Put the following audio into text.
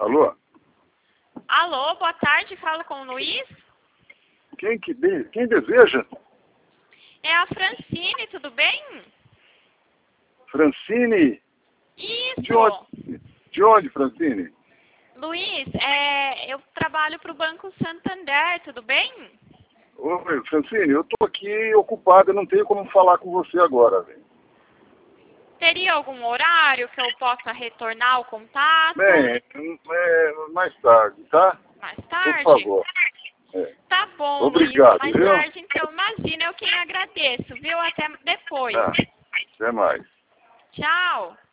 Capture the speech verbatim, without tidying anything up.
Alô? Alô, boa tarde, falo com o Luiz? Quem, que de... Quem deseja? É a Francine, tudo bem? Francine? Isso! De onde, de onde Francine? Luiz, é, eu trabalho para o Banco Santander, tudo bem? Oi, Francine, eu tô aqui ocupado, eu não tenho como falar com você agora, velho. Teria algum horário que eu possa retornar o contato? Bem, é, mais tarde, tá? Mais Por tarde? favor. É. Tá bom, Obrigado, Luiz. Mais viu? tarde, então, imagina, eu quem agradeço, viu? Até depois. Tá. Até mais. Tchau.